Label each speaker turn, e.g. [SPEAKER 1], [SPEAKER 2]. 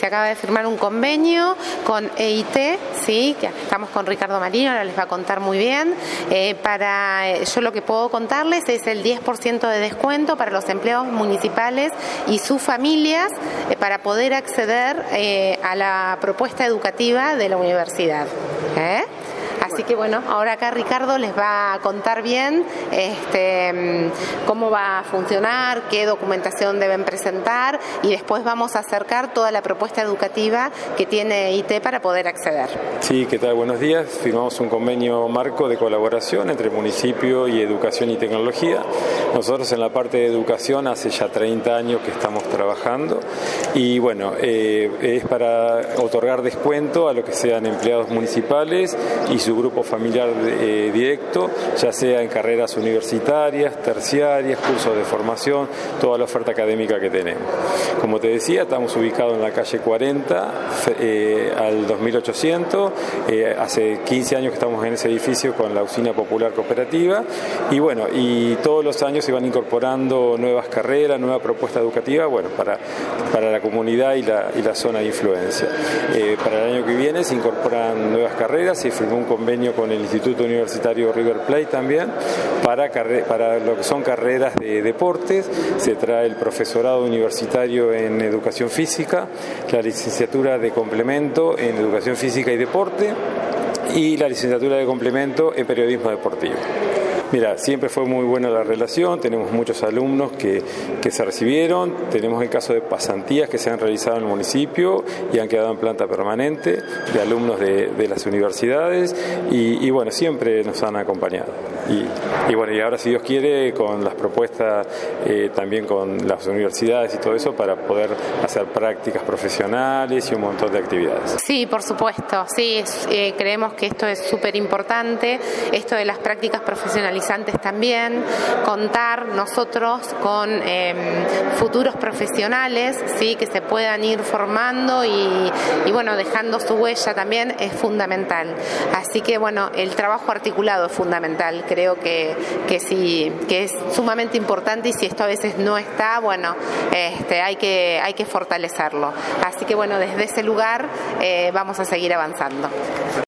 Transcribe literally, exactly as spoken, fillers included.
[SPEAKER 1] se acaba de firmar un convenio con E I T, ¿sí? Que estamos con Ricardo Marino, ahora les va a contar muy bien. Eh, para, yo lo que puedo contarles es el diez por ciento de descuento para los empleados municipales y sus familias eh, para poder acceder eh, a la propuesta educativa de la universidad. ¿Eh? Así que bueno, ahora acá Ricardo les va a contar bien este, cómo va a funcionar, qué documentación deben presentar y después vamos a acercar toda la propuesta educativa que tiene E I T para poder acceder.
[SPEAKER 2] Sí, ¿qué tal? Buenos días. Firmamos un convenio marco de colaboración entre municipio y educación y tecnología. Nosotros en la parte de educación hace ya treinta años que estamos trabajando y bueno, eh, es para otorgar descuento a lo que sean empleados municipales y su grupo familiar eh, directo, ya sea en carreras universitarias, terciarias, cursos de formación, toda la oferta académica que tenemos. Como te decía, estamos ubicados en la calle cuarenta eh, al dos mil ochocientos, eh, hace quince años que estamos en ese edificio con la Usina Popular Cooperativa y bueno, y todos los años se van incorporando nuevas carreras, nueva propuesta educativa, bueno, para, para la comunidad y la, y la zona de influencia. Eh, para el año que viene se incorporan nuevas carreras, se firmó un convenio con el Instituto Universitario River Plate también para, para lo que son carreras de deportes. Se trae el profesorado universitario en educación física, la licenciatura de complemento en educación física y deporte y la licenciatura de complemento en periodismo deportivo. Mira, siempre fue muy buena la relación, tenemos muchos alumnos que, que se recibieron, tenemos el caso de pasantías que se han realizado en el municipio y han quedado en planta permanente, de alumnos de, de las universidades y, y bueno, siempre nos han acompañado. Y, y bueno, y ahora si Dios quiere, con las propuestas eh, también con las universidades y todo eso para poder hacer prácticas profesionales y un montón de actividades.
[SPEAKER 1] Sí, por supuesto, sí, eh, creemos que esto es súper importante, esto de las prácticas profesionales también, contar nosotros con eh, futuros profesionales, ¿sí? Que se puedan ir formando y, y bueno, dejando su huella también es fundamental. Así que bueno, el trabajo articulado es fundamental, creo que, que sí, que es sumamente importante y si esto a veces no está, bueno, este, hay que, hay que fortalecerlo. Así que bueno, desde ese lugar eh, vamos a seguir avanzando.